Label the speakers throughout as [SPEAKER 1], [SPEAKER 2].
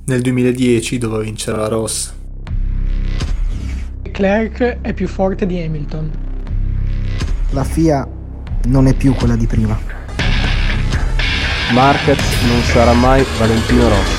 [SPEAKER 1] Nel 2010 doveva vincere la Ross.
[SPEAKER 2] Leclerc è più forte di Hamilton.
[SPEAKER 3] La FIA non è più quella di prima.
[SPEAKER 4] Marquez non sarà mai Valentino Rossi.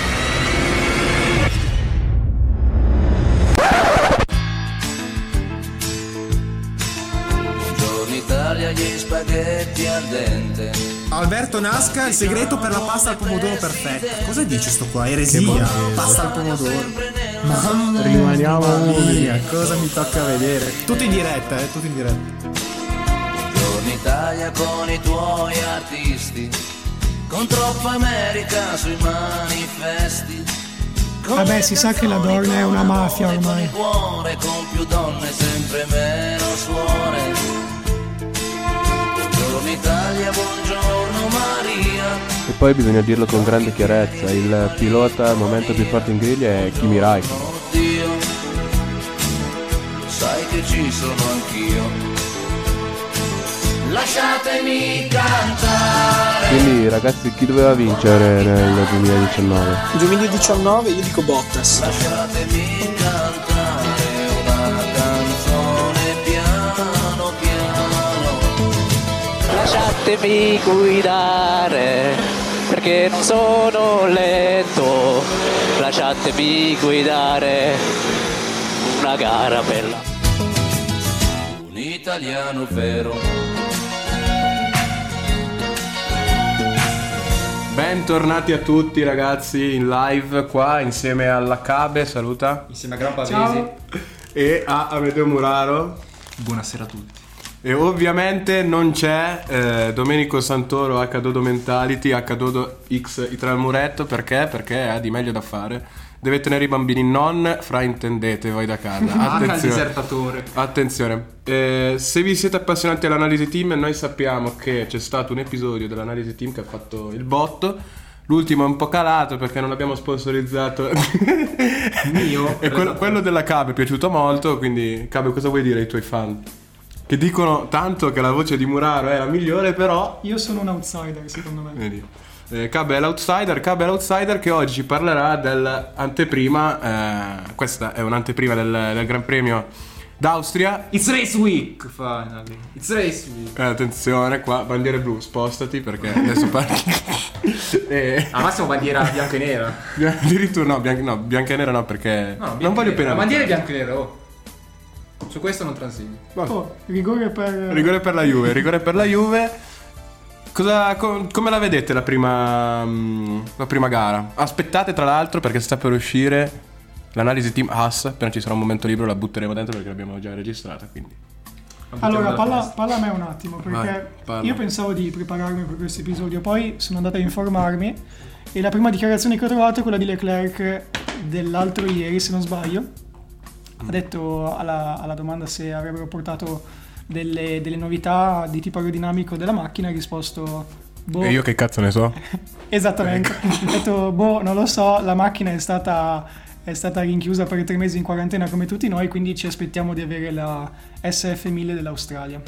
[SPEAKER 5] Buongiorno Italia, gli spaghetti al dente.
[SPEAKER 6] Alberto Nasca, il segreto per la pasta al pomodoro perfetta. Cosa dice sto qua? Eresia? Pasta al pomodoro. Mamma
[SPEAKER 4] Rimaniamo
[SPEAKER 6] mia, cosa mi tocca vedere? Tutto in diretta, tutto in diretta.
[SPEAKER 5] Buongiorno Italia con i tuoi artisti, con troppa America sui manifesti.
[SPEAKER 2] Vabbè, si sa che la Dorna è una mafia ormai.
[SPEAKER 5] Cuore, con più donne, sempre meno suore. Buongiorno Italia, buongiorno Maria.
[SPEAKER 4] E poi bisogna dirlo con grande chiarezza, il pilota al momento più forte in griglia è Kimi Raikkonen.
[SPEAKER 5] Oddio, sai che ci sono anch'io. Lasciatemi cantare.
[SPEAKER 4] Quindi ragazzi, chi doveva vincere nel 2019?
[SPEAKER 7] 2019 io dico Bottas.
[SPEAKER 5] Lasciatemi cantare una canzone piano piano.
[SPEAKER 8] Lasciatemi guidare, perché non sono lento. Lasciatemi guidare una gara bella.
[SPEAKER 5] Un italiano vero.
[SPEAKER 9] Bentornati a tutti ragazzi in live qua insieme alla Cabe, saluta.
[SPEAKER 6] Insieme a Gran Pavesi.
[SPEAKER 2] Ciao.
[SPEAKER 9] E a Amedeo Muraro.
[SPEAKER 6] Buonasera a tutti.
[SPEAKER 9] E ovviamente non c'è Domenico Santoro H2 Mentality, H2 X Itra al muretto. Perché? Perché ha di meglio da fare. Deve tenere i bambini non fraintendete voi da casa.
[SPEAKER 6] Attenzione. Disertatore.
[SPEAKER 9] Attenzione. Se vi siete appassionati all'analisi team, noi sappiamo che c'è stato un episodio dell'analisi team che ha fatto il botto. L'ultimo è un po' calato perché non abbiamo sponsorizzato.
[SPEAKER 6] Mio.
[SPEAKER 9] E quello della Cabe è piaciuto molto. Quindi Cabe, cosa vuoi dire ai tuoi fan? Che dicono tanto che la voce di Muraro è la migliore, però
[SPEAKER 2] Io sono un outsider, secondo me.
[SPEAKER 9] vedi. Cabe è l'outsider che oggi ci parlerà dell'anteprima. Questa è un'anteprima del Gran Premio d'Austria.
[SPEAKER 6] It's Race Week, finally. It's Race Week.
[SPEAKER 9] Attenzione qua, bandiere blu, spostati perché adesso parli.
[SPEAKER 6] Al massimo bandiera bianca e nera.
[SPEAKER 9] Addirittura no, bianca e nera no, perché
[SPEAKER 6] No,
[SPEAKER 9] non voglio
[SPEAKER 6] La
[SPEAKER 9] penalizzare.
[SPEAKER 6] bandiera è bianca e nera, oh. Su questo non transini.
[SPEAKER 2] Oh, rigore per
[SPEAKER 9] Rigore per la Juve. Come la vedete la prima gara? Aspettate tra l'altro perché sta per uscire l'analisi team Haas. Appena ci sarà un momento libero la butteremo dentro perché l'abbiamo già registrata, quindi.
[SPEAKER 2] Allora, parla a me un attimo, perché
[SPEAKER 9] Vai, parla.
[SPEAKER 2] io pensavo di prepararmi per questo episodio, poi sono andato a informarmi e la prima dichiarazione che ho trovato è quella di Leclerc dell'altro ieri, se non sbaglio. Ha detto alla domanda se avrebbero portato delle novità di tipo aerodinamico della macchina, ha risposto boh.
[SPEAKER 9] E io che cazzo ne so?
[SPEAKER 2] Esattamente. Ha detto boh, non lo so, la macchina è stata rinchiusa per 3 mesi in quarantena come tutti noi, quindi ci aspettiamo di avere la SF1000 dell'Australia.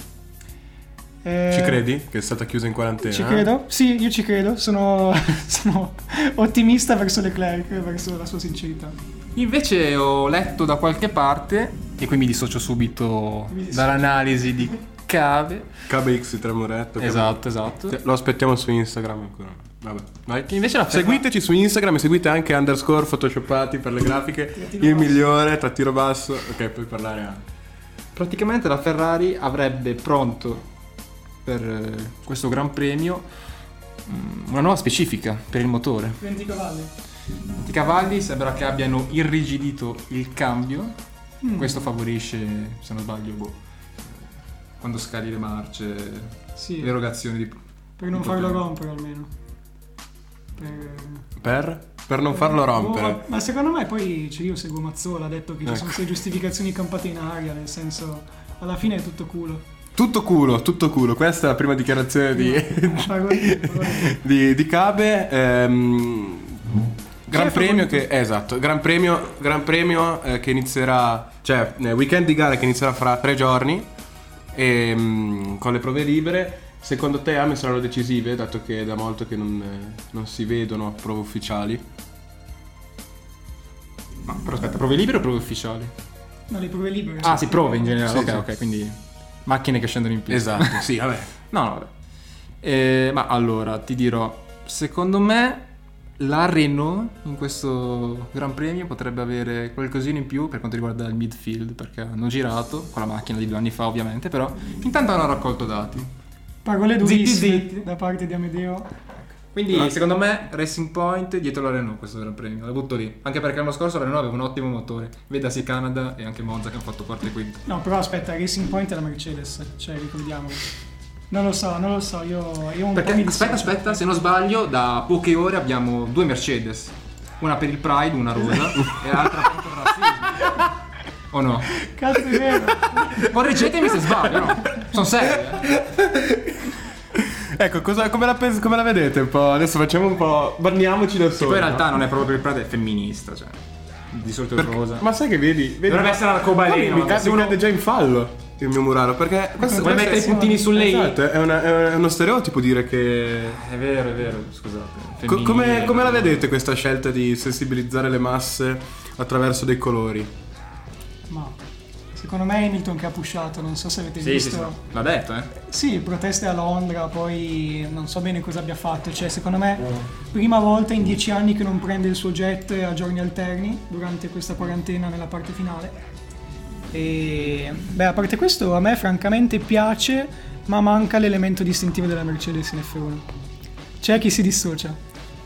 [SPEAKER 9] Ci credi che è stata chiusa in quarantena?
[SPEAKER 2] Ci credo? Sì, io ci credo, sono ottimista verso Leclerc, verso la sua sincerità.
[SPEAKER 6] Invece ho letto da qualche parte, e qui mi dissocio subito dall'analisi di Cave.
[SPEAKER 9] Cabe X Tremoretto.
[SPEAKER 6] Esatto.
[SPEAKER 9] Lo aspettiamo su Instagram ancora. Vabbè, vai.
[SPEAKER 6] Che invece la
[SPEAKER 9] Seguiteci su Instagram e seguite anche _ photoshoppati per le grafiche. Il migliore, trattino basso. Ok, puoi parlare anche.
[SPEAKER 6] Praticamente la Ferrari avrebbe pronto per questo Gran Premio una nuova specifica per il motore.
[SPEAKER 2] 20 cavalli.
[SPEAKER 6] I cavalli sembra che abbiano irrigidito il cambio. Questo favorisce, se non sbaglio, quando scali le marce,
[SPEAKER 2] Sì,
[SPEAKER 6] l'erogazione di
[SPEAKER 2] per non farlo rompere almeno.
[SPEAKER 9] Per non farlo rompere.
[SPEAKER 2] Ma secondo me poi io seguo Mazzola, ha detto che ci sono 6 giustificazioni campate in aria, nel senso alla fine è tutto culo.
[SPEAKER 9] Tutto culo. Questa è la prima dichiarazione
[SPEAKER 2] Parole.
[SPEAKER 9] di Cabe. Gran Premio che esatto, Gran Premio che inizierà, cioè weekend di gara che inizierà fra 3 giorni e con le prove libere. Secondo te Ame saranno decisive, dato che è da molto che non si vedono prove ufficiali?
[SPEAKER 6] Ma però aspetta, prove libere o prove ufficiali?
[SPEAKER 2] No, le prove libere.
[SPEAKER 6] Ah, sì, prove in generale.
[SPEAKER 9] Sì,
[SPEAKER 6] ok,
[SPEAKER 9] sì.
[SPEAKER 6] ok, quindi macchine che scendono in pista.
[SPEAKER 9] Esatto, sì, vabbè.
[SPEAKER 6] No, vabbè. Ma allora, ti dirò, secondo me la Renault in questo Gran Premio potrebbe avere qualcosina in più per quanto riguarda il midfield, perché hanno girato con la macchina di 2 anni fa ovviamente, però intanto hanno raccolto dati.
[SPEAKER 2] Parole durissime
[SPEAKER 6] Zitti.
[SPEAKER 2] da parte di Amedeo.
[SPEAKER 6] Quindi secondo me Racing Point dietro la Renault questo Gran Premio, la butto lì. Anche perché l'anno scorso la Renault aveva un ottimo motore, vedasi Canada e anche Monza che hanno fatto quarto e quinto.
[SPEAKER 2] No, però aspetta, Racing Point è la Mercedes, cioè ricordiamolo. Non lo so, io un
[SPEAKER 6] Perché
[SPEAKER 2] po' mi dissocio.
[SPEAKER 6] aspetta, se non sbaglio da poche ore abbiamo 2 Mercedes, una per il Pride, una rosa e l'altra contro il razzismo. O no?
[SPEAKER 2] Cazzo è vero.
[SPEAKER 6] Correggetemi se sbaglio, no? Sono serio.
[SPEAKER 9] Ecco, come la vedete un po'? Adesso facciamo un po'. Barniamoci da soli.
[SPEAKER 6] Poi in realtà non è proprio per il Pride, è femminista, cioè. Di solito è rosa.
[SPEAKER 9] Ma sai che vedi?
[SPEAKER 6] Dovrebbe essere l'arcobaleno.
[SPEAKER 9] Mi cade già in fallo il mio muralo. Perché questo
[SPEAKER 6] Vuoi mettere i puntini su lei?
[SPEAKER 9] Esatto, è uno stereotipo dire che.
[SPEAKER 6] È vero, scusate.
[SPEAKER 9] Come la vedete questa scelta di sensibilizzare le masse attraverso dei colori?
[SPEAKER 2] Ma secondo me Hamilton che ha pushato, non so se avete
[SPEAKER 6] Sì,
[SPEAKER 2] visto.
[SPEAKER 6] sì, l'ha detto,
[SPEAKER 2] Sì, proteste a Londra, poi non so bene cosa abbia fatto. Cioè, secondo me, prima volta in 10 anni che non prende il suo jet a giorni alterni durante questa quarantena nella parte finale. E beh, a parte questo, a me francamente piace, ma manca l'elemento distintivo della Mercedes in F1. C'è chi si dissocia.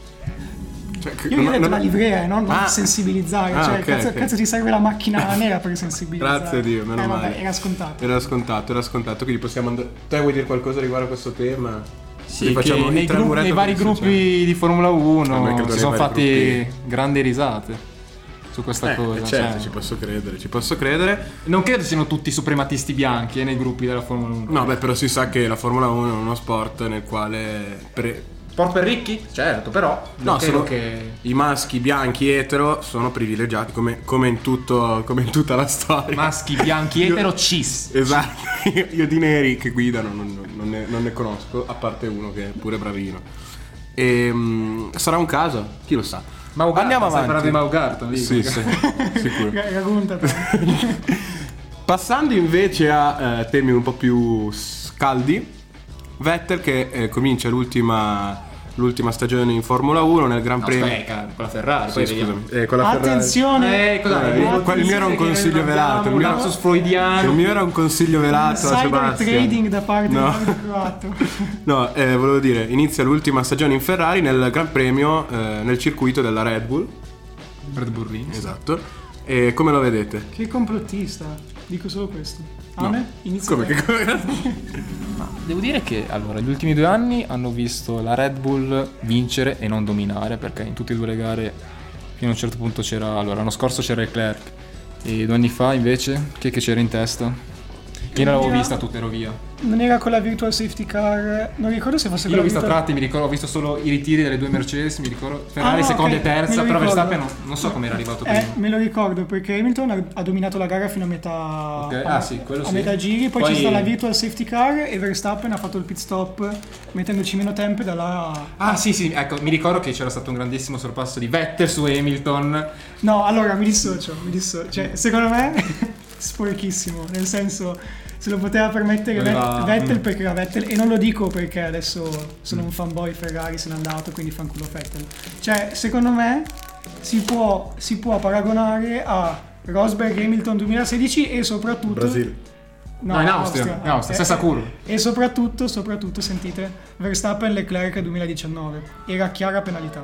[SPEAKER 2] Io gli ho detto la livrea, non sensibilizzare. Cioè,
[SPEAKER 9] ok,
[SPEAKER 2] cazzo ti serve la macchina nera per sensibilizzare.
[SPEAKER 9] Grazie a Dio, meno male.
[SPEAKER 2] Vabbè, era scontato.
[SPEAKER 9] Era scontato, quindi possiamo andare. Te vuoi dire qualcosa riguardo a questo tema?
[SPEAKER 6] Sì, che nei vari gruppi di Formula 1 si sono fatti grandi risate su questa cosa.
[SPEAKER 9] Certo,
[SPEAKER 6] cioè.
[SPEAKER 9] ci posso credere.
[SPEAKER 6] Non credo siano tutti suprematisti bianchi nei gruppi della Formula 1.
[SPEAKER 9] No, beh, però si sa che la Formula 1 è uno sport nel quale
[SPEAKER 6] Sport per ricchi? Certo, però
[SPEAKER 9] no,
[SPEAKER 6] credo che
[SPEAKER 9] i maschi bianchi etero sono privilegiati come in tutta la storia.
[SPEAKER 6] Maschi bianchi etero cis.
[SPEAKER 9] Esatto. Io di neri che guidano non ne conosco, a parte uno che è pure bravino. Sarà un caso, chi lo sa. Andiamo avanti.
[SPEAKER 6] Parlando di Maugarton lì.
[SPEAKER 9] Sì, sicuro. Passando invece a temi un po' più scaldi, Vettel che comincia l'ultima stagione in Formula 1 nel Gran Premio.
[SPEAKER 6] Con la Ferrari.
[SPEAKER 9] Sì,
[SPEAKER 6] poi
[SPEAKER 9] scusami. Con la
[SPEAKER 2] Attenzione!
[SPEAKER 9] il mio era un consiglio velato.
[SPEAKER 6] Un lapsus freudiano.
[SPEAKER 9] Il mio era un consiglio velato a
[SPEAKER 2] Cyber
[SPEAKER 9] Sebastian.
[SPEAKER 2] trading da parte di Mario Croato.
[SPEAKER 9] No, volevo dire, inizia l'ultima stagione in Ferrari nel Gran Premio nel circuito della Red Bull.
[SPEAKER 6] Red Bull Ring.
[SPEAKER 9] Esatto. E come lo vedete?
[SPEAKER 2] Che complottista. Dico solo questo.
[SPEAKER 9] No.
[SPEAKER 2] Inizia.
[SPEAKER 6] Ma devo dire che allora gli ultimi 2 anni hanno visto la Red Bull vincere e non dominare, perché in tutte e 2 le gare fino a un certo punto c'era, allora l'anno scorso c'era Leclerc e 2 anni fa invece che c'era in testa? Io non l'avevo vista tutta, ero via.
[SPEAKER 2] Non era con la virtual safety car, non ricordo se fosse
[SPEAKER 6] Io
[SPEAKER 2] con
[SPEAKER 6] l'ho
[SPEAKER 2] la
[SPEAKER 6] vista a
[SPEAKER 2] virtual...
[SPEAKER 6] tratti, mi ricordo, ho visto solo i ritiri delle 2 Mercedes, mi ricordo Ferrari
[SPEAKER 2] no,
[SPEAKER 6] seconda
[SPEAKER 2] ok,
[SPEAKER 6] e terza,
[SPEAKER 2] me lo
[SPEAKER 6] però
[SPEAKER 2] ricordo.
[SPEAKER 6] Verstappen non so come era arrivato prima.
[SPEAKER 2] Me lo ricordo perché Hamilton ha dominato la gara fino a metà
[SPEAKER 6] Okay. Sì, quello
[SPEAKER 2] a
[SPEAKER 6] sì.
[SPEAKER 2] metà giri, poi c'è stata la virtual safety car e Verstappen ha fatto il pit stop mettendoci meno tempo da là.
[SPEAKER 6] Ah sì, ecco, mi ricordo che c'era stato un grandissimo sorpasso di Vettel su Hamilton.
[SPEAKER 2] No, allora mi dissocio. Cioè, secondo me sporchissimo, nel senso se lo poteva permettere Vettel perché era Vettel, e non lo dico perché adesso sono un fanboy Ferrari, se n'è andato, quindi fanculo Vettel. Cioè, secondo me si può paragonare a Rosberg Hamilton 2016 e soprattutto
[SPEAKER 9] Brasile.
[SPEAKER 6] No, in Austria, stessa curva.
[SPEAKER 2] E soprattutto sentite, Verstappen Leclerc 2019 era chiara penalità.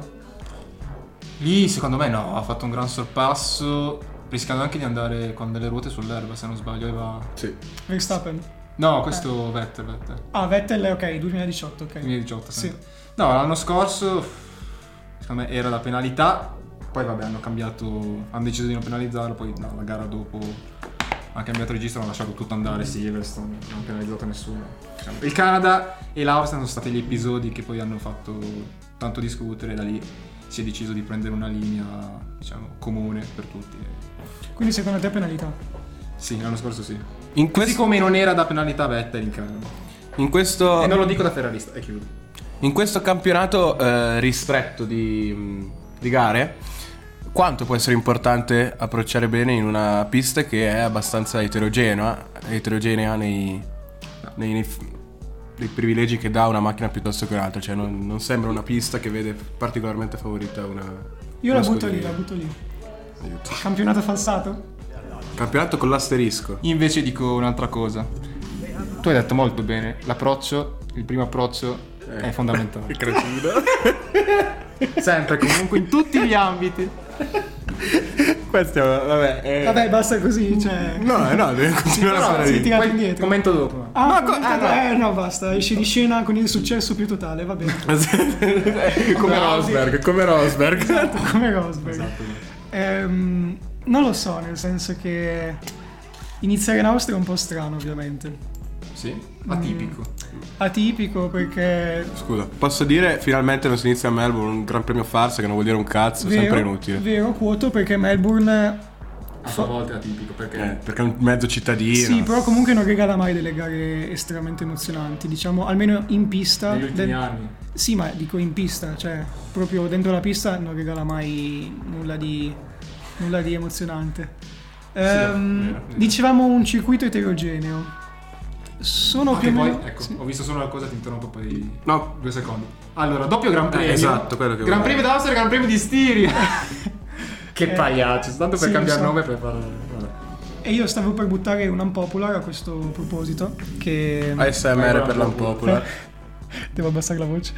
[SPEAKER 6] Lì secondo me no, ha fatto un gran sorpasso, rischiando anche di andare con delle ruote sull'erba, se non sbaglio.
[SPEAKER 9] Sì.
[SPEAKER 2] Verstappen?
[SPEAKER 6] No, questo Vettel.
[SPEAKER 2] Ah, Vettel, ok, 2018, ok.
[SPEAKER 6] 2018,
[SPEAKER 2] sì.
[SPEAKER 6] No, l'anno scorso secondo me era la penalità, poi vabbè hanno deciso di non penalizzarlo, poi no, la gara dopo hanno cambiato registro, hanno lasciato tutto andare Silverstone, non hanno penalizzato nessuno. Il Canada e l'Austria sono stati gli episodi che poi hanno fatto tanto discutere, da lì si è deciso di prendere una linea, diciamo, comune per tutti.
[SPEAKER 2] Quindi secondo te penalità?
[SPEAKER 6] Sì, l'anno scorso sì.
[SPEAKER 9] Così
[SPEAKER 6] come non era da penalità Vettel in Canada.
[SPEAKER 9] E
[SPEAKER 6] non lo dico da ferrarista, e chiudo.
[SPEAKER 9] In questo campionato ristretto di gare, quanto può essere importante approcciare bene in una pista che è abbastanza eterogenea nei privilegi che dà una macchina piuttosto che un'altra. Cioè non sembra una pista che vede particolarmente favorita una.
[SPEAKER 2] Io
[SPEAKER 9] una
[SPEAKER 2] la butto
[SPEAKER 9] scuderia.
[SPEAKER 2] lì. Campionato falsato?
[SPEAKER 9] Campionato con l'asterisco.
[SPEAKER 6] Invece dico un'altra cosa. Tu hai detto molto bene, il primo approccio è fondamentale.
[SPEAKER 9] Che cretino.
[SPEAKER 6] Sempre, comunque, in tutti gli ambiti.
[SPEAKER 9] Questo, vabbè.
[SPEAKER 2] Vabbè, basta così, cioè...
[SPEAKER 9] No, deve continuare a fare
[SPEAKER 2] si
[SPEAKER 9] lì.
[SPEAKER 2] tira
[SPEAKER 6] Poi
[SPEAKER 2] indietro.
[SPEAKER 6] commento dopo.
[SPEAKER 2] No, basta, esci di scena con il successo più totale, va bene.
[SPEAKER 9] Come Rosberg.
[SPEAKER 2] Come Rosberg.
[SPEAKER 6] Esatto.
[SPEAKER 2] Non lo so, nel senso che iniziare in Austria è un po' strano, ovviamente.
[SPEAKER 6] Sì? Atipico.
[SPEAKER 2] Atipico perché...
[SPEAKER 9] Scusa, posso dire finalmente non si inizia a Melbourne un gran premio farsa che non vuol dire un cazzo, sempre inutile.
[SPEAKER 2] Vero, quoto, perché Melbourne...
[SPEAKER 6] A sua volta è atipico perché
[SPEAKER 9] Perché è un mezzo cittadino.
[SPEAKER 2] Sì, però comunque non regala mai delle gare estremamente emozionanti, diciamo, almeno in pista.
[SPEAKER 6] negli ultimi anni.
[SPEAKER 2] Sì, ma dico in pista, cioè proprio dentro la pista non regala mai nulla di emozionante.
[SPEAKER 6] vero.
[SPEAKER 2] Dicevamo un circuito eterogeneo. Sono
[SPEAKER 6] Anche
[SPEAKER 2] più o
[SPEAKER 6] poi,
[SPEAKER 2] meno...
[SPEAKER 6] ecco,
[SPEAKER 2] sì.
[SPEAKER 6] ho visto solo una cosa, ti interrompo poi
[SPEAKER 9] No.
[SPEAKER 6] 2 secondi. Allora, doppio Gran Premio.
[SPEAKER 9] Esatto, quello che
[SPEAKER 6] Gran
[SPEAKER 9] volevo.
[SPEAKER 6] Premio d'Austria e Gran Premio di Stiria. Che pagliaccio, tanto per
[SPEAKER 2] sì,
[SPEAKER 6] cambiare
[SPEAKER 2] lo so.
[SPEAKER 6] nome per fare... Vabbè.
[SPEAKER 2] E io stavo per buttare un unpopular a questo proposito, che...
[SPEAKER 9] ASMR per l'unpopular.
[SPEAKER 2] Devo abbassare la voce?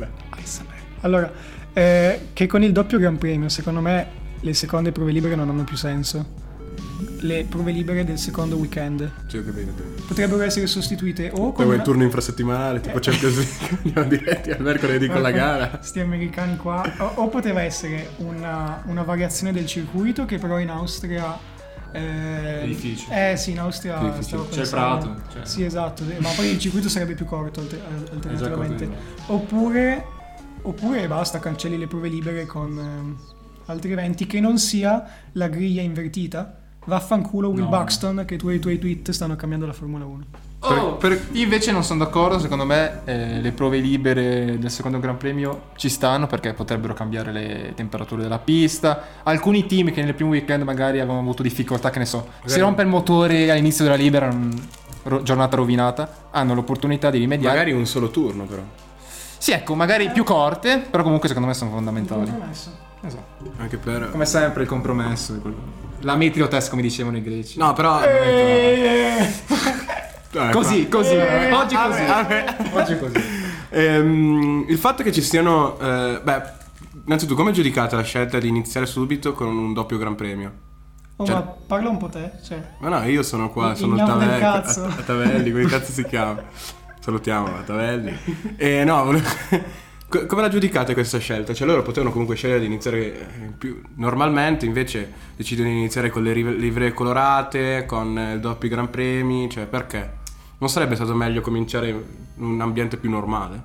[SPEAKER 2] Allora, che con il doppio Gran Premio, secondo me, le seconde prove libere non hanno più senso. Le prove libere del secondo weekend
[SPEAKER 9] Sì, ho capito.
[SPEAKER 2] potrebbero essere sostituite o con
[SPEAKER 9] Poi vuoi il
[SPEAKER 2] una...
[SPEAKER 9] turno infrasettimanale, tipo Champions League, andiamo diretti al mercoledì con la gara.
[SPEAKER 2] Sti americani qua. O poteva essere una variazione del circuito, che però in Austria...
[SPEAKER 6] È difficile.
[SPEAKER 2] Sì, in Austria
[SPEAKER 9] Difficile.
[SPEAKER 2] stavo
[SPEAKER 6] C'è il
[SPEAKER 2] pensando.
[SPEAKER 6] Prato, cioè.
[SPEAKER 2] Sì, esatto, ma poi il circuito sarebbe più corto alternativamente.
[SPEAKER 6] corto,
[SPEAKER 2] Oppure basta, cancelli le prove libere con altri eventi, che non sia la griglia invertita. Vaffanculo Will
[SPEAKER 6] No.
[SPEAKER 2] Buxton, che tu e i tuoi tweet stanno cambiando la Formula 1.
[SPEAKER 6] Io invece non sono d'accordo, secondo me le prove libere del secondo Gran Premio ci stanno perché potrebbero cambiare le temperature della pista. Alcuni team che nel primo weekend magari avevano avuto difficoltà, che ne so, si rompe il motore all'inizio della libera, giornata rovinata, hanno l'opportunità di rimediare.
[SPEAKER 9] Magari un solo turno però.
[SPEAKER 6] Sì, ecco, magari più corte, però comunque secondo me sono fondamentali.
[SPEAKER 2] Esatto.
[SPEAKER 9] Anche per...
[SPEAKER 6] Come sempre il compromesso è quello. La metriotest, come dicevano i greci.
[SPEAKER 9] No, però...
[SPEAKER 6] Così. Oggi così. Oggi così.
[SPEAKER 9] Il fatto che ci siano... innanzitutto, come giudicate la scelta di iniziare subito con un doppio Gran Premio? Cioè-
[SPEAKER 2] Ma parla un po' te, cioè.
[SPEAKER 9] Ma no, io sono qua,
[SPEAKER 2] Il
[SPEAKER 9] sono il
[SPEAKER 2] gnamo del
[SPEAKER 9] Tavelli,
[SPEAKER 2] cazzo.
[SPEAKER 9] a Tavelli, come cazzo si chiama? Salutiamo a Tavelli. E no, come la giudicate questa scelta? Cioè loro potevano comunque scegliere di iniziare più normalmente, invece decidono di iniziare con le livree colorate, con il doppio Gran Premi, cioè perché? Non sarebbe stato meglio cominciare in un ambiente più normale?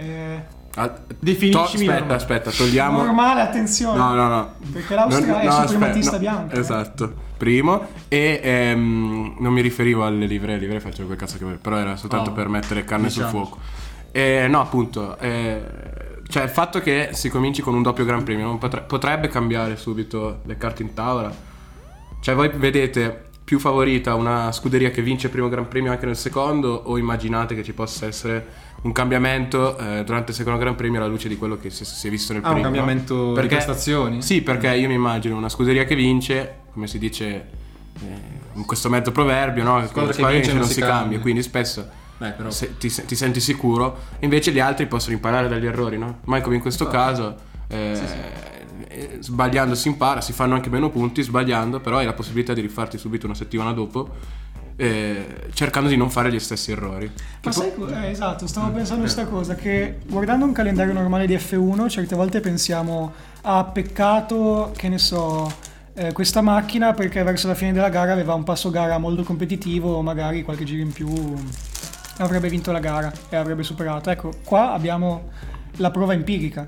[SPEAKER 6] Definiscimi normale.
[SPEAKER 9] Aspetta, togliamo...
[SPEAKER 2] Normale, attenzione.
[SPEAKER 9] No.
[SPEAKER 2] Perché l'Austria è suprematista
[SPEAKER 9] aspetta,
[SPEAKER 2] bianca.
[SPEAKER 9] Esatto, primo. E non mi riferivo alle livree faccio quel cazzo che voglio, però era soltanto per mettere carne sul fuoco. No, appunto, cioè il fatto che si cominci con un doppio Gran Premio non potrebbe cambiare subito le carte in tavola. Cioè voi vedete più favorita una scuderia che vince il primo Gran Premio anche nel secondo, o immaginate che ci possa essere un cambiamento durante il secondo Gran Premio alla luce di quello che si è visto nel primo?
[SPEAKER 6] Un cambiamento di prestazioni?
[SPEAKER 9] Sì, perché io mi immagino una scuderia che vince, come si dice in questo mezzo proverbio, no?
[SPEAKER 6] Squadra che vince
[SPEAKER 9] non si cambia, quindi spesso
[SPEAKER 6] però.
[SPEAKER 9] ti senti sicuro, invece gli altri possono imparare dagli errori, no? Mai come in questo caso sbagliando si impara, si fanno anche meno punti sbagliando, però hai la possibilità di rifarti subito una settimana dopo, cercando di non fare gli stessi errori.
[SPEAKER 2] Ma sai, esatto, stavo pensando questa cosa, che guardando un calendario normale di F1 certe volte pensiamo peccato, che ne so, questa macchina perché verso la fine della gara aveva un passo gara molto competitivo, o magari qualche giro in più avrebbe vinto la gara e avrebbe superato. Ecco, qua abbiamo la prova empirica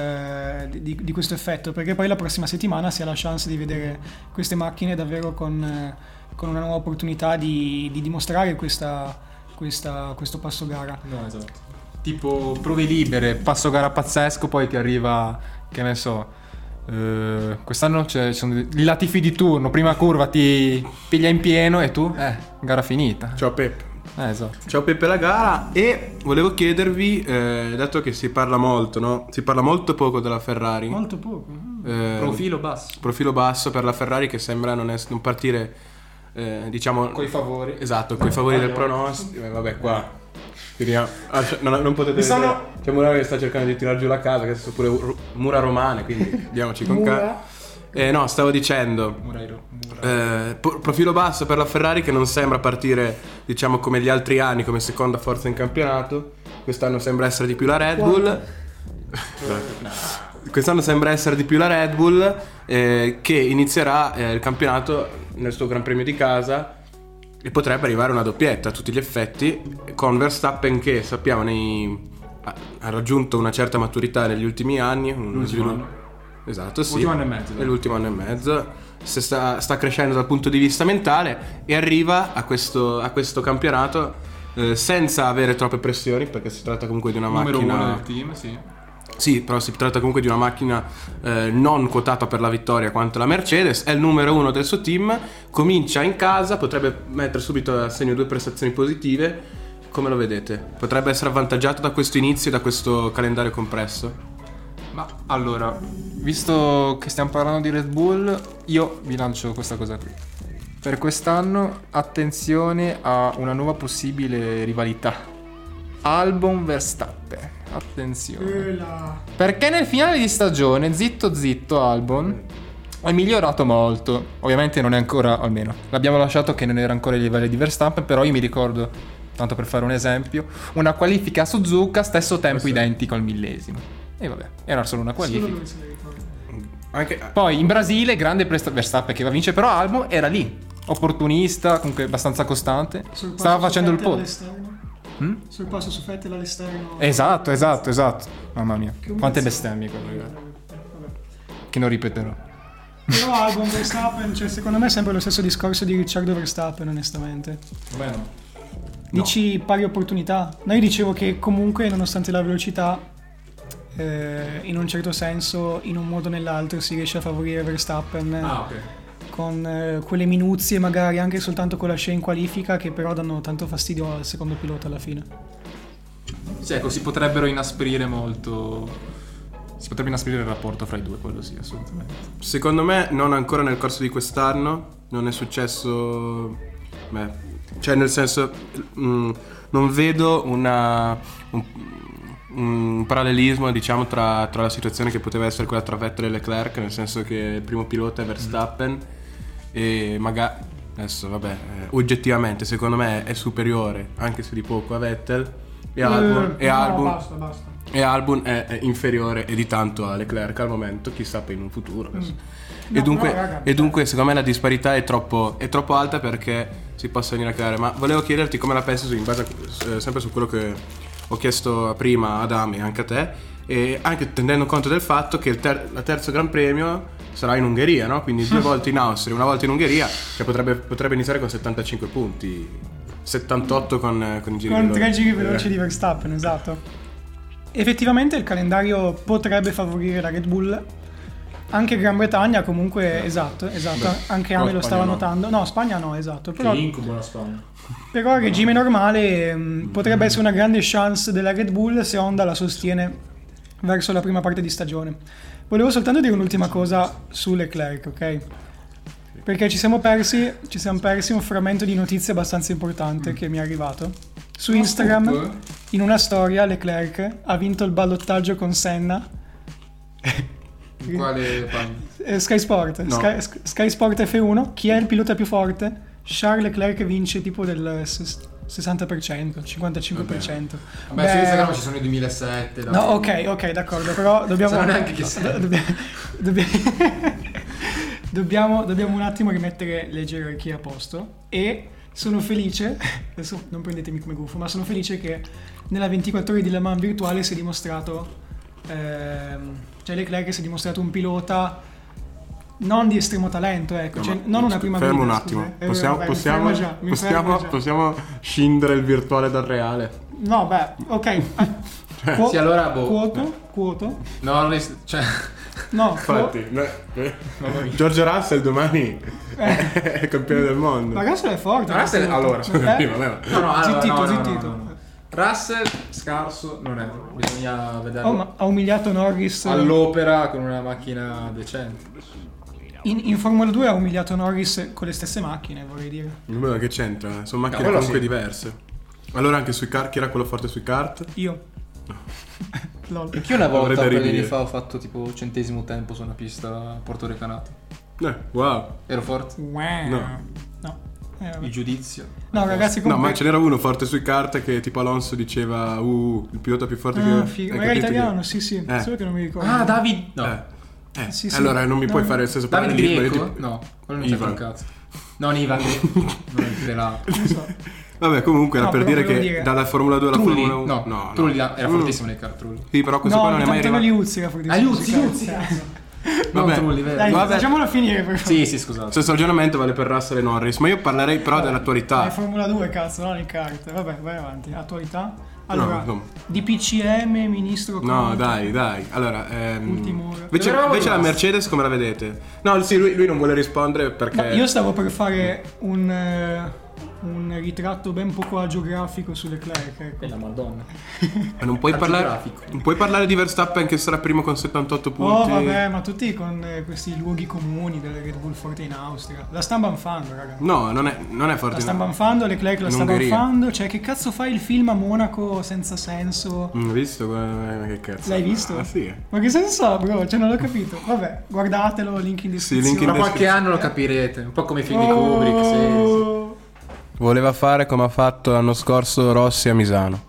[SPEAKER 2] di questo effetto, perché poi la prossima settimana si ha la chance di vedere queste macchine davvero con una nuova opportunità di dimostrare questo passo gara.
[SPEAKER 6] No, esatto. Tipo prove libere, passo gara pazzesco, poi che arriva, che ne so, Quest'anno ci sono i Latifi di turno, prima curva ti piglia in pieno e tu, gara finita.
[SPEAKER 9] Ciao Peppe.
[SPEAKER 6] Esatto.
[SPEAKER 9] Ciao Peppe la gara. E volevo chiedervi, dato che si parla molto, no? Si parla molto poco della Ferrari.
[SPEAKER 2] Molto poco.
[SPEAKER 6] Profilo basso.
[SPEAKER 9] Profilo basso per la Ferrari, che sembra non partire, diciamo...
[SPEAKER 6] Coi favori.
[SPEAKER 9] Esatto, coi favori del pronostico. Vabbè, qua... non potete vedere. C'è Mura che sta cercando di tirar giù la casa, che sono pure mura romane, quindi diamoci con calma. No, stavo dicendo profilo basso per la Ferrari, che non sembra partire, diciamo, come gli altri anni come seconda forza in campionato. Quest'anno sembra essere di più la Red Bull. Quest'anno sembra essere di più la Red Bull, che inizierà il campionato nel suo Gran Premio di casa e potrebbe arrivare una doppietta a tutti gli effetti, con Verstappen che sappiamo ha raggiunto una certa maturità negli ultimi anni. Esatto, sì.
[SPEAKER 6] L'ultimo anno e mezzo.
[SPEAKER 9] Nell'ultimo anno e mezzo sta crescendo dal punto di vista mentale e arriva a questo campionato senza avere troppe pressioni, perché si tratta comunque di una
[SPEAKER 6] numero
[SPEAKER 9] macchina
[SPEAKER 6] uno del team, sì.
[SPEAKER 9] Sì, però si tratta comunque di una macchina non quotata per la vittoria quanto la Mercedes. È il numero uno del suo team, comincia in casa, potrebbe mettere subito a segno 2 prestazioni positive. Come lo vedete? Potrebbe essere avvantaggiato da questo inizio e da questo calendario compresso?
[SPEAKER 6] Ma allora, visto che stiamo parlando di Red Bull, io vi lancio questa cosa qui. Per quest'anno, attenzione a una nuova possibile rivalità. Albon Verstappen. Attenzione. Perché nel finale di stagione, zitto Albon è migliorato molto. Ovviamente non è ancora, almeno l'abbiamo lasciato che non era ancora ai livelli di Verstappen, però io mi ricordo, tanto per fare un esempio, una qualifica a Suzuka, stesso tempo identico al millesimo. E vabbè, era solo una qualifica. Poi in Brasile, grande Verstappen che va a vincere, però Albon era lì, opportunista, comunque abbastanza costante. Stava facendo il podio.
[SPEAKER 2] Sul passo su Vettel all'esterno.
[SPEAKER 6] Esatto. Mamma mia, quante bestemmie quello. Che non ripeterò.
[SPEAKER 2] Però Albon Verstappen, cioè, secondo me è sempre lo stesso discorso di Ricciardo Verstappen, onestamente.
[SPEAKER 6] Beh, no.
[SPEAKER 2] Dici pari opportunità. No, io dicevo che comunque, nonostante la velocità, in un certo senso, in un modo o nell'altro, si riesce a favorire Verstappen. Con quelle minuzie, magari anche soltanto con la scia in qualifica, che però danno tanto fastidio al secondo pilota alla fine.
[SPEAKER 6] Sì, ecco, si potrebbero inasprire molto. Si potrebbe inasprire il rapporto fra i due, quello sì, assolutamente.
[SPEAKER 9] Secondo me non ancora nel corso di quest'anno. Non è successo. Cioè, nel senso, non vedo un parallelismo, diciamo, tra la situazione che poteva essere quella tra Vettel e Leclerc, nel senso che il primo pilota è Verstappen e magari adesso oggettivamente secondo me è superiore, anche se di poco, a Vettel, e Albon è inferiore e di tanto a Leclerc al momento, chissà poi in un futuro. E dunque secondo me la disparità è troppo alta perché si possa venire a creare. Ma volevo chiederti come la pensi in base sempre su quello che ho chiesto prima ad Ami e anche a te, e anche tenendo conto del fatto che la terzo Gran Premio sarà in Ungheria, no? Quindi 2 volte in Austria, una volta in Ungheria, che potrebbe iniziare con 75 punti, 78 con i giri veloci.
[SPEAKER 2] Con 3 giri veloci di Verstappen, esatto. Effettivamente il calendario potrebbe favorire la Red Bull. Anche Gran Bretagna comunque, esatto. Anche Ami lo stava notando. No, Spagna no, esatto. Però,
[SPEAKER 6] che incubo la Spagna.
[SPEAKER 2] Però a regime normale potrebbe essere una grande chance della Red Bull se Honda la sostiene verso la prima parte di stagione. Volevo soltanto dire un'ultima cosa su Leclerc, ok? Perché ci siamo persi un frammento di notizia abbastanza importante che mi è arrivato. Su Instagram, in una storia, Leclerc ha vinto il ballottaggio con Senna.
[SPEAKER 6] Quale
[SPEAKER 2] Sky Sport,
[SPEAKER 9] no.
[SPEAKER 2] Sky Sport F1. Chi è il pilota più forte? Charles Leclerc vince tipo del 60%, 55%.
[SPEAKER 6] Vabbè, su Instagram ci sono i 2007.
[SPEAKER 2] No, ok, d'accordo, però dobbiamo
[SPEAKER 6] non neanche che sia.
[SPEAKER 2] Dobbiamo un attimo rimettere le gerarchie a posto, e sono felice, adesso non prendetemi come gufo, ma sono felice che nella 24 ore di Le Mans virtuale si è dimostrato, cioè Leclerc si è dimostrato un pilota non di estremo talento, ecco, cioè, non una prima
[SPEAKER 9] fermo
[SPEAKER 2] guida.
[SPEAKER 9] Un attimo, possiamo scindere il virtuale dal reale?
[SPEAKER 2] No, beh, ok.
[SPEAKER 6] Sì, allora
[SPEAKER 2] Quoto?
[SPEAKER 6] No, cioè
[SPEAKER 2] No,
[SPEAKER 9] Infatti, George Russell domani è campione del mondo.
[SPEAKER 2] ma Russell è forte.
[SPEAKER 6] Russell, allora,
[SPEAKER 2] Zittito.
[SPEAKER 6] no. Russell scarso non è, bisogna vederlo
[SPEAKER 2] Oh, ma ha umiliato Norris.
[SPEAKER 6] all'opera con una macchina decente.
[SPEAKER 2] In Formula 2 ha umiliato Norris con le stesse macchine, vorrei dire.
[SPEAKER 9] Ma che c'entra? Sono macchine
[SPEAKER 6] quello
[SPEAKER 9] comunque
[SPEAKER 6] sì.
[SPEAKER 9] diverse. Allora anche sui kart, chi era quello forte sui kart?
[SPEAKER 2] Io. Lol.
[SPEAKER 6] Anch'io una volta,
[SPEAKER 9] Avrei da
[SPEAKER 6] un paio di anni
[SPEAKER 9] ridire.
[SPEAKER 6] fa, ho fatto tipo 100° tempo su una pista a Porto Recanati.
[SPEAKER 9] Wow.
[SPEAKER 6] Ero forte?
[SPEAKER 2] No. Vabbè.
[SPEAKER 6] Il giudizio.
[SPEAKER 2] No, ragazzi,
[SPEAKER 9] No,
[SPEAKER 2] comunque...
[SPEAKER 9] ma ce n'era uno forte sui kart che tipo Alonso diceva il pilota più forte che...
[SPEAKER 2] figo.
[SPEAKER 9] hai
[SPEAKER 2] Ma era
[SPEAKER 9] capito
[SPEAKER 2] italiano,
[SPEAKER 9] che-
[SPEAKER 2] sì.
[SPEAKER 9] Eh.
[SPEAKER 2] Solo che non mi ricordo.
[SPEAKER 6] Ah, David... No.
[SPEAKER 2] Sì.
[SPEAKER 9] Allora non mi puoi
[SPEAKER 2] No.
[SPEAKER 9] fare il stesso
[SPEAKER 6] David
[SPEAKER 9] parallelismo,
[SPEAKER 6] Grieco?
[SPEAKER 9] tipo-
[SPEAKER 6] No, quello non c'è
[SPEAKER 9] Ivan.
[SPEAKER 6] un cazzo. Non Ivan, non il pelato.
[SPEAKER 2] Non so.
[SPEAKER 9] Vabbè, comunque era
[SPEAKER 2] No,
[SPEAKER 9] per
[SPEAKER 2] però
[SPEAKER 9] dire che
[SPEAKER 2] volevo dire-
[SPEAKER 9] dalla Formula 2 alla
[SPEAKER 6] Trulli?
[SPEAKER 9] Formula 1...
[SPEAKER 6] No, Trulli era fortissimo nei kart, Trulli.
[SPEAKER 9] Sì, però questo qua
[SPEAKER 2] No,
[SPEAKER 9] non è mai
[SPEAKER 2] Antonio
[SPEAKER 9] arrivato...
[SPEAKER 2] Liuzzi era fortissimo.
[SPEAKER 6] Liuzzi. Non
[SPEAKER 9] Vabbè.
[SPEAKER 6] Trulli, vero?
[SPEAKER 2] Dai,
[SPEAKER 9] Vabbè.
[SPEAKER 2] facciamolo finire per favore.
[SPEAKER 6] Sì, scusate.
[SPEAKER 9] Stesso ragionamento vale per Russell e Norris, ma io parlerei però
[SPEAKER 2] È
[SPEAKER 9] dell'attualità.
[SPEAKER 2] Formula 2, cazzo, non il kart. Vabbè, vai avanti. Attualità. Allora,
[SPEAKER 9] No.
[SPEAKER 2] DPCM, ministro
[SPEAKER 9] No,
[SPEAKER 2] Conte.
[SPEAKER 9] dai. Allora,
[SPEAKER 2] Ultima ora.
[SPEAKER 9] invece
[SPEAKER 6] Dove eravamo
[SPEAKER 9] la
[SPEAKER 6] rimasti?
[SPEAKER 9] Mercedes come la vedete? No, sì, lui non vuole rispondere perché...
[SPEAKER 2] Ma io stavo per fare un ritratto ben poco agiografico su Leclerc, ecco.
[SPEAKER 6] E la Madonna.
[SPEAKER 9] Ma non puoi
[SPEAKER 6] Cartografico.
[SPEAKER 9] parlare di Verstappen che sarà primo con 78
[SPEAKER 2] Oh
[SPEAKER 9] punti.
[SPEAKER 2] vabbè, ma tutti con questi luoghi comuni delle Red Bull forte in Austria. La sta banfando, raga.
[SPEAKER 9] No, non è forte.
[SPEAKER 2] La sta banfando, Leclerc la
[SPEAKER 9] In
[SPEAKER 2] sta
[SPEAKER 9] Ungheria.
[SPEAKER 2] banfando. Cioè, che cazzo fai il film a Monaco senza senso?
[SPEAKER 9] Hai visto? Che cazzo?
[SPEAKER 2] L'hai visto?
[SPEAKER 9] Ah, sì.
[SPEAKER 2] Ma che senso ha, bro? Cioè, non l'ho capito. Vabbè, guardatelo, link in descrizione.
[SPEAKER 9] link in
[SPEAKER 6] Tra qualche anno lo capirete, un po' come i film di Kubrick, sì.
[SPEAKER 9] Voleva fare come ha fatto l'anno scorso Rossi a Misano.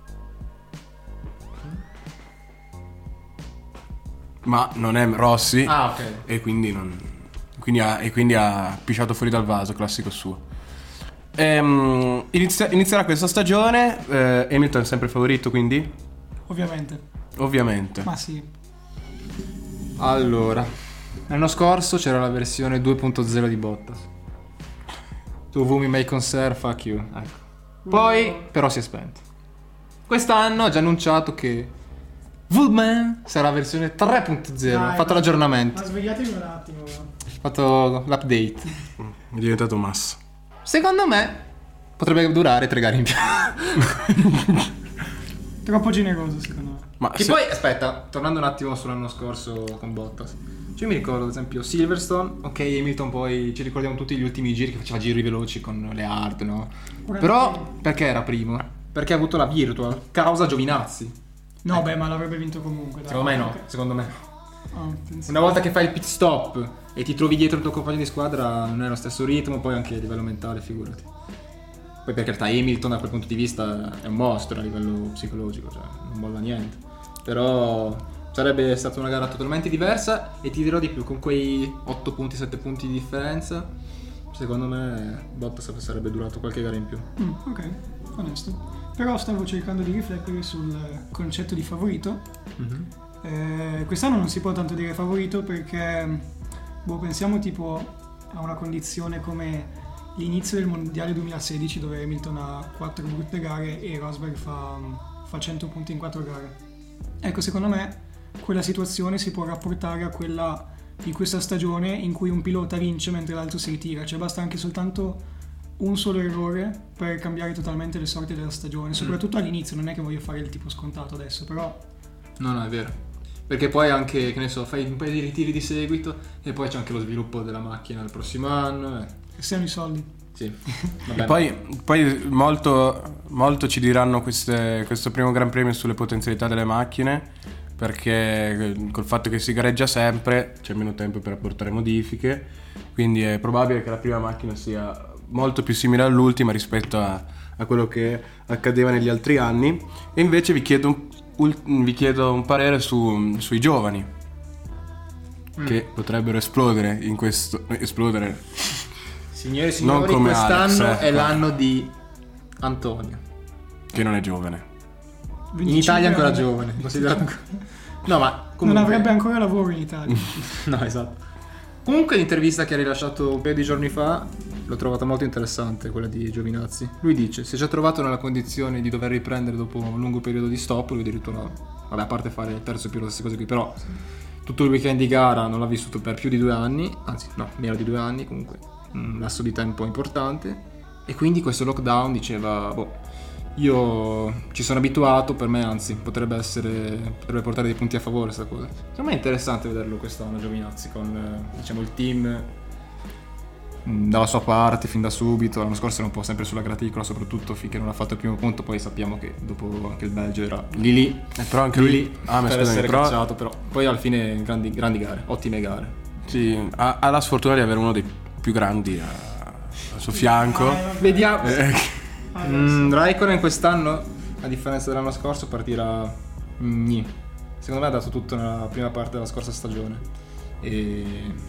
[SPEAKER 9] Ma non è Rossi.
[SPEAKER 6] Ah, ok.
[SPEAKER 9] E quindi quindi ha pisciato fuori dal vaso, classico suo. Inizierà questa stagione. Hamilton è sempre favorito, quindi?
[SPEAKER 2] Ovviamente. Ma sì.
[SPEAKER 6] Allora, l'anno scorso c'era la versione 2.0 di Bottas. Tu Vumi may concern, fuck you. Ecco. Poi, però si è spento. Quest'anno ha già annunciato che Woodman sarà versione 3.0. Ha fatto l'aggiornamento.
[SPEAKER 2] Ma svegliatevi un attimo.
[SPEAKER 6] Ha fatto l'update.
[SPEAKER 9] È diventato massa.
[SPEAKER 6] Secondo me potrebbe durare 3 gare in più.
[SPEAKER 2] Troppo generoso, secondo me.
[SPEAKER 9] Ma
[SPEAKER 6] Che
[SPEAKER 9] se-
[SPEAKER 6] poi, aspetta, tornando un attimo sull'anno scorso con Bottas. Cioè, mi ricordo ad esempio Silverstone, ok, Hamilton, poi ci ricordiamo tutti gli ultimi giri che faceva giri veloci con le hard, no? Però perché era primo? Perché ha avuto la virtual, causa Giovinazzi.
[SPEAKER 2] No, beh, ma l'avrebbe vinto comunque. Dai.
[SPEAKER 6] Secondo me no,
[SPEAKER 2] Ok.
[SPEAKER 6] secondo me.
[SPEAKER 2] Ah, attenzione.
[SPEAKER 6] Una volta che fai il pit stop e ti trovi dietro il tuo compagno di squadra non è lo stesso ritmo, poi anche a livello mentale, figurati. Poi per carità Hamilton da quel punto di vista è un mostro a livello psicologico, cioè non molla niente. Però sarebbe stata una gara totalmente diversa e ti dirò di più, con quei 8 punti, 7 punti di differenza, secondo me Bottas sarebbe durato qualche gara in più.
[SPEAKER 2] Ok, onesto. Però stavo cercando di riflettere sul concetto di favorito. Quest'anno non si può tanto dire favorito perché pensiamo tipo a una condizione come l'inizio del mondiale 2016 dove Hamilton ha 4 brutte gare e Rosberg fa 100 punti in 4 gare. Ecco, secondo me quella situazione si può rapportare a quella di questa stagione in cui un pilota vince mentre l'altro si ritira, cioè basta anche soltanto un solo errore per cambiare totalmente le sorti della stagione, soprattutto all'inizio. Non è che voglio fare il tipo scontato adesso, però
[SPEAKER 6] No, è vero. Perché poi anche, che ne so, fai un paio di ritiri di seguito e poi c'è anche lo sviluppo della macchina il prossimo anno.
[SPEAKER 2] che siano i soldi.
[SPEAKER 6] Sì, vabbè.
[SPEAKER 9] Poi molto ci diranno questo primo Gran Premio sulle potenzialità delle macchine, perché col fatto che si gareggia sempre c'è meno tempo per apportare modifiche, quindi è probabile che la prima macchina sia molto più simile all'ultima rispetto a quello che accadeva negli altri anni. E invece vi chiedo un parere sui giovani che potrebbero esplodere in questo
[SPEAKER 6] Signore e
[SPEAKER 9] Non
[SPEAKER 6] signori,
[SPEAKER 9] come
[SPEAKER 6] quest'anno
[SPEAKER 9] Alex,
[SPEAKER 6] è l'anno di Antonio.
[SPEAKER 9] che non è giovane.
[SPEAKER 6] In Italia è ancora
[SPEAKER 2] anni.
[SPEAKER 6] giovane, considerato. No, ma comunque
[SPEAKER 2] Non avrebbe ancora lavoro in Italia.
[SPEAKER 6] No, esatto. Comunque l'intervista che ha rilasciato un paio di giorni fa l'ho trovata molto interessante, quella di Giovinazzi. Lui dice: si è già trovato nella condizione di dover riprendere dopo un lungo periodo di stop. Lui addirittura, vabbè, a parte fare il terzo e più le stesse cose qui, però tutto il weekend di gara non l'ha vissuto per più di 2 anni, anzi no, meno di 2 anni comunque, un lasso di tempo importante, e quindi questo lockdown diceva, io ci sono abituato, per me anzi potrebbe portare dei punti a favore questa cosa. Secondo me è interessante vederlo quest'anno Giovinazzi con diciamo il team dalla sua parte fin da subito. L'anno scorso era un po' sempre sulla graticola, soprattutto finché non ha fatto il primo punto, poi sappiamo che dopo anche il Belgio era lì
[SPEAKER 9] però anche lui
[SPEAKER 6] per essere cacciato, però poi alla fine grandi gare, ottime gare.
[SPEAKER 9] Sì, ha la sfortuna di avere uno dei più grandi al suo fianco.
[SPEAKER 6] Vediamo. Raikkonen quest'anno, a differenza dell'anno scorso, partirà secondo me ha dato tutto nella prima parte della scorsa stagione, e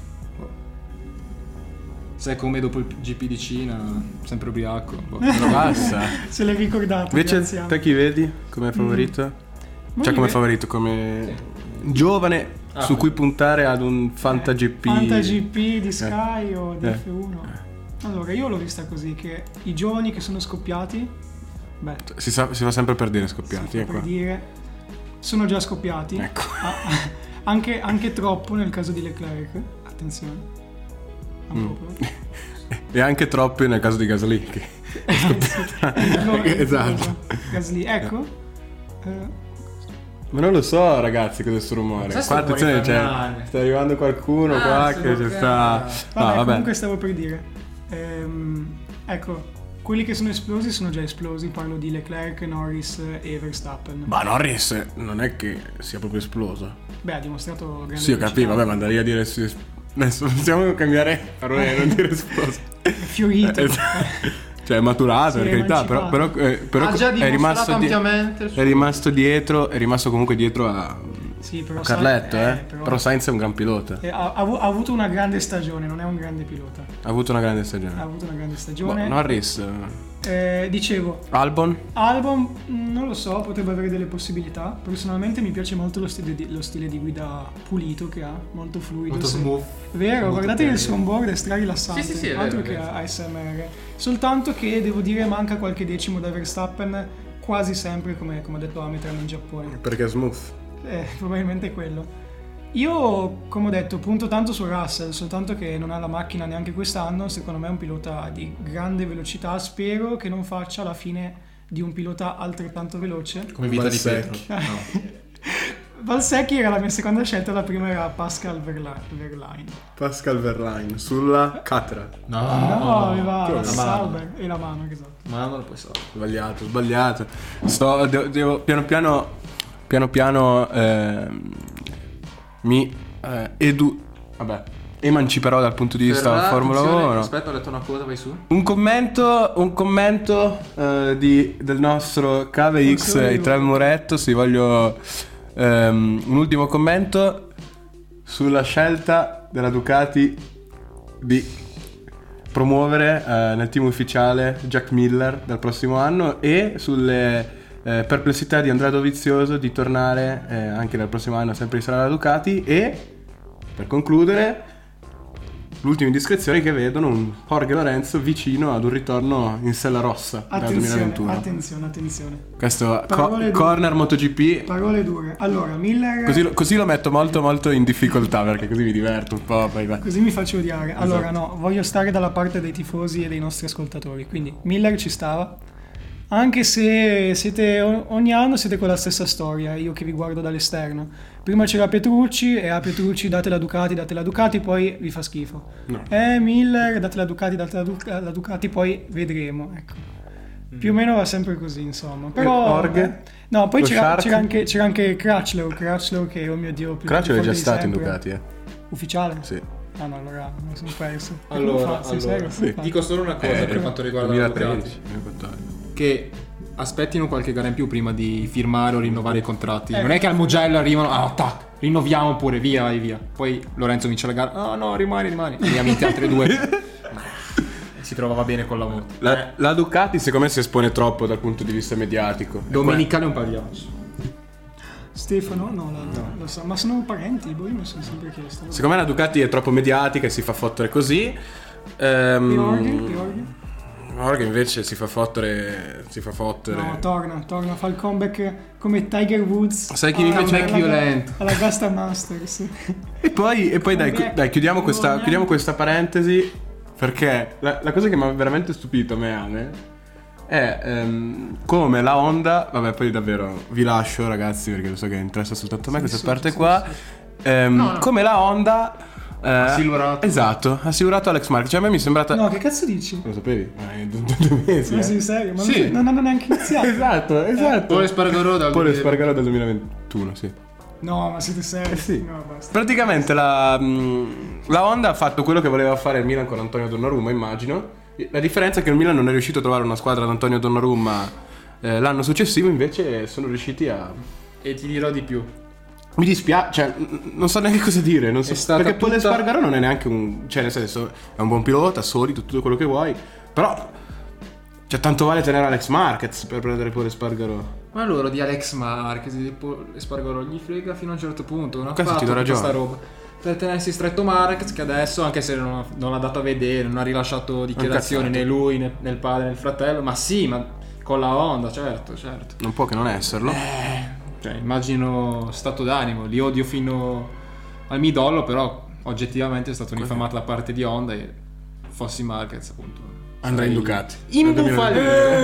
[SPEAKER 6] sai come dopo il GP di Cina, sempre ubriaco,
[SPEAKER 9] basta.
[SPEAKER 2] Se l'hai ricordato.
[SPEAKER 9] Invece te chi vedi come favorito? Cioè come favorito, come giovane su cui puntare ad un FantaGP
[SPEAKER 2] di Sky o di F1. Allora, io l'ho vista così, che i giovani che sono scoppiati,
[SPEAKER 9] si va sempre per dire scoppiati,
[SPEAKER 2] sono già scoppiati,
[SPEAKER 9] ecco.
[SPEAKER 2] Anche troppo nel caso di Leclerc, attenzione.
[SPEAKER 9] E anche troppi nel caso di Gasly, che esatto.
[SPEAKER 2] Gasly, ecco.
[SPEAKER 9] Ma non lo so, ragazzi, cos'è questo rumore. Qua attenzione, sta arrivando qualcuno qua che ci sta.
[SPEAKER 2] Vabbè, comunque stavo per dire, ecco, quelli che sono esplosi sono già esplosi. Parlo di Leclerc, Norris e Verstappen.
[SPEAKER 9] Ma Norris non è che sia proprio esploso.
[SPEAKER 2] Ha dimostrato grande
[SPEAKER 9] Sì, ho capito, vabbè, ma andare a dire adesso possiamo cambiare parole, non dire esploso.
[SPEAKER 2] Fiorito.
[SPEAKER 9] Cioè è maturato, per carità, però è rimasto dietro, è rimasto comunque dietro a Carletto, però Sainz è un gran pilota.
[SPEAKER 2] Ha avuto una grande stagione, non è un grande pilota.
[SPEAKER 9] Ha avuto una grande stagione. Norris.
[SPEAKER 2] Dicevo,
[SPEAKER 9] Albon,
[SPEAKER 2] non lo so, potrebbe avere delle possibilità. Personalmente mi piace molto lo stile di guida pulito che ha, molto fluido,
[SPEAKER 6] molto smooth.
[SPEAKER 2] Vero,
[SPEAKER 6] molto
[SPEAKER 2] guardate che il suo onboard è strarilassante,
[SPEAKER 6] sì, è
[SPEAKER 2] altro
[SPEAKER 6] vero,
[SPEAKER 2] che ASMR. Soltanto che devo dire manca qualche decimo da Verstappen, quasi sempre, come ha detto Hamilton in Giappone.
[SPEAKER 9] Perché è smooth.
[SPEAKER 2] Probabilmente è quello. Io, come ho detto, punto tanto su Russell, soltanto che non ha la macchina neanche quest'anno. Secondo me è un pilota di grande velocità. Spero che non faccia la fine di un pilota altrettanto veloce
[SPEAKER 6] come vita di Pietro.
[SPEAKER 2] Valsecchi era la mia seconda scelta, la prima era Pascal Wehrlein
[SPEAKER 9] sulla Catra.
[SPEAKER 2] No, aveva la Sauber e la mano, esatto.
[SPEAKER 6] Ma non lo puoi sapere.
[SPEAKER 9] Sbagliato. Devo piano piano emanciperò dal punto di vista della Formula 1.
[SPEAKER 6] Aspetta, ho detto una cosa, vai su.
[SPEAKER 9] Un commento del nostro KVX Itrel Muretto. Voglio un ultimo commento sulla scelta della Ducati di promuovere nel team ufficiale Jack Miller dal prossimo anno, e sulle perplessità di Andrea Dovizioso di tornare anche dal prossimo anno sempre in sala Ducati. E per concludere, l'ultima indiscrezione che vedono un Jorge Lorenzo vicino ad un ritorno in sella rossa dal 2021.
[SPEAKER 2] Attenzione.
[SPEAKER 9] Questo corner MotoGP.
[SPEAKER 2] Parole dure. Allora, Miller.
[SPEAKER 9] Così lo metto molto molto in difficoltà, perché così mi diverto un po'. Poi.
[SPEAKER 2] Così mi faccio odiare. Allora, no, voglio stare dalla parte dei tifosi e dei nostri ascoltatori. Quindi Miller ci stava. Anche se ogni anno siete con la stessa storia, io che vi guardo dall'esterno. Prima c'era Petrucci, e a Petrucci date la Ducati, poi vi fa schifo.
[SPEAKER 9] No.
[SPEAKER 2] Miller, date la Ducati, poi vedremo, ecco. Più o meno va sempre così, insomma. Però
[SPEAKER 9] Orge?
[SPEAKER 2] No, poi c'era anche Crutchlow che, oh mio Dio,
[SPEAKER 9] Crutchlow è già stato in Ducati,
[SPEAKER 2] Ufficiale?
[SPEAKER 9] Sì.
[SPEAKER 2] Ah no, allora mi sono perso.
[SPEAKER 6] Allora, dico solo una cosa per quanto riguarda la Ducati.
[SPEAKER 9] 2013.
[SPEAKER 6] Che aspettino qualche gara in più prima di firmare o rinnovare i contratti. Non è che al Mugello arrivano, rinnoviamo pure, via. Poi Lorenzo vince la gara, no, rimani. E ha vinto altre 2. Si trovava bene con la moto.
[SPEAKER 9] La Ducati secondo me si espone troppo dal punto di vista mediatico.
[SPEAKER 6] Domenicale è un pagliaccio.
[SPEAKER 2] Stefano? No, lo so, ma sono parenti, io mi sono sempre chiesto.
[SPEAKER 9] Secondo me la Ducati è troppo mediatica e si fa fottere così.
[SPEAKER 2] Piorgi?
[SPEAKER 9] Morgan invece si fa fottere.
[SPEAKER 2] No, torna, fa il comeback come Tiger Woods.
[SPEAKER 9] Sai chi mi piace?
[SPEAKER 6] violento.
[SPEAKER 2] Alla Augusta Masters.
[SPEAKER 9] E poi dai, chiudiamo questa parentesi, perché la cosa che mi ha veramente stupito a me è come la Honda, vabbè, poi davvero vi lascio ragazzi perché lo so che interessa soltanto a me questa parte qua. Come la Honda ha silurato Alex Marquez. Cioè a me mi è sembrata...
[SPEAKER 2] No, che cazzo dici?
[SPEAKER 9] Lo sapevi? 2 mesi.
[SPEAKER 2] Ma sei serio? Ma
[SPEAKER 9] sì.
[SPEAKER 2] non hanno neanche iniziato.
[SPEAKER 9] Esatto.
[SPEAKER 6] Poi Espargarò dal
[SPEAKER 9] 2021, sì.
[SPEAKER 2] No, ma siete seri?
[SPEAKER 9] Sì.
[SPEAKER 2] No, basta.
[SPEAKER 9] Praticamente la Honda ha fatto quello che voleva fare il Milan con Antonio Donnarumma, immagino. La differenza è che il Milan non è riuscito a trovare una squadra ad Antonio Donnarumma l'anno successivo, invece sono riusciti a...
[SPEAKER 6] E ti dirò di più.
[SPEAKER 9] Mi dispiace, cioè non so neanche cosa dire, non so, perché Paul Espargarò non è neanche un... cioè nel senso è un buon pilota, solido, tutto quello che vuoi, però cioè tanto vale tenere Alex Marquez per prendere Paul Espargarò.
[SPEAKER 6] Ma loro di Alex Marquez, di Espargarò gli frega fino a un certo punto. Non ha
[SPEAKER 9] Questo
[SPEAKER 6] fatto
[SPEAKER 9] ti do ragione.
[SPEAKER 6] questa roba per tenersi stretto Marquez, che adesso, anche se non l'ha dato a vedere, non ha rilasciato dichiarazioni né lui né il padre né il fratello, ma sì, ma con la Honda, certo.
[SPEAKER 9] Non può che non esserlo.
[SPEAKER 6] Cioè, immagino stato d'animo, li odio fino al midollo, però oggettivamente è stata un'infamata da parte di Honda e fossi Marquez appunto
[SPEAKER 9] Andrà in Ducati.
[SPEAKER 6] Imbufalino.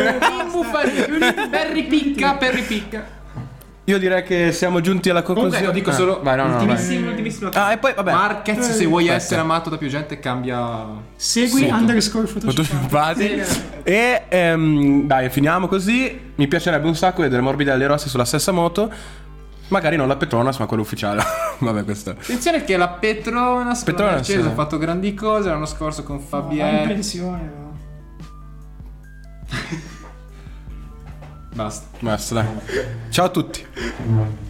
[SPEAKER 6] Per ripicca.
[SPEAKER 9] Io direi che siamo giunti alla conclusione.
[SPEAKER 6] Comunque, dico solo
[SPEAKER 9] vai, no,
[SPEAKER 6] ultimissimo.
[SPEAKER 9] E poi vabbè.
[SPEAKER 6] Marquez, se vuoi essere amato da più gente, cambia.
[SPEAKER 2] Segui _Photoshoppati.
[SPEAKER 9] E dai, finiamo così. Mi piacerebbe un sacco vedere Morbidelli Rossi sulla stessa moto. Magari non la Petronas, ma quella ufficiale. Vabbè, questa.
[SPEAKER 6] Attenzione che la Petronas con la Mercedes ha fatto grandi cose l'anno scorso con Fabienne.
[SPEAKER 2] In pensione, no?
[SPEAKER 6] Basta,
[SPEAKER 9] dai. Ciao a tutti.